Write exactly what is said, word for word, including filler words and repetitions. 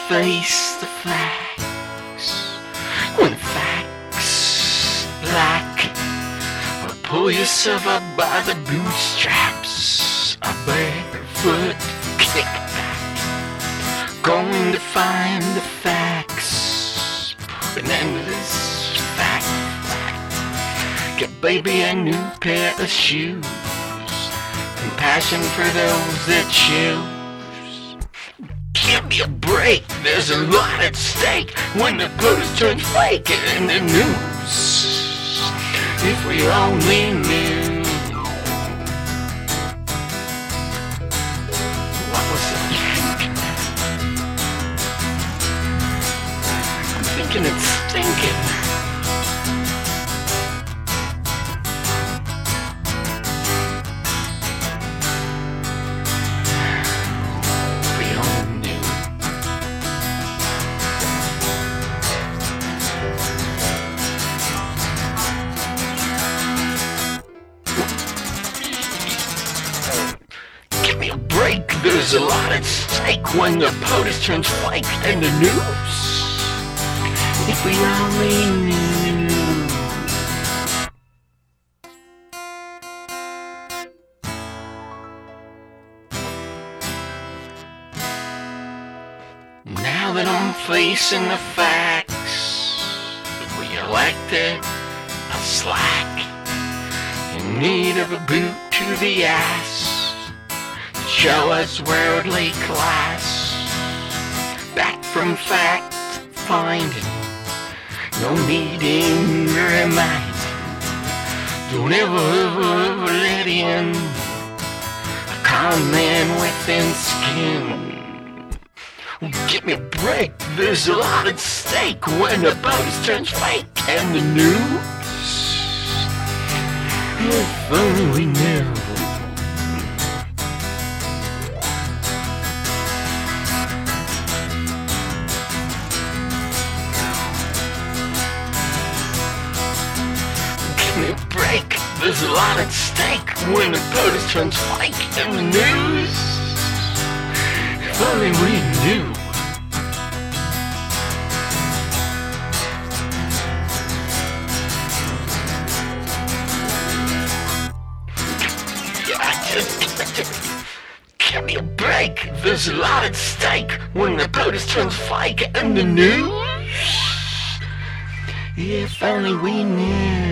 face the facts, when the facts lack, or pull yourself up by the bootstraps, a barefoot kickback, going to find the facts, put an end to this fact lack, get baby a new pair of shoes, compassion for those that choose. Give me a break, there's a lot at stake when the post turns fake in the news. If we only knew what was the I'm thinking it's stinking. There's a lot at stake when the POTUS turns fake in the news. If we only knew. Now that I'm facing the facts, we elected a slack in need of a boot to the ass. Show us worldly class, back from fact finding, no needing reminding. Don't ever, ever, ever let in a con man with thin skin. Give me a break, there's a lot at stake when the POTUS turns fake and the news. If only we knew. Break. There's a lot at stake when the POTUS turns fake in the news. If only we knew. Yeah, I just give me a break. There's a lot at stake when the POTUS turns fake in the news. If only we knew.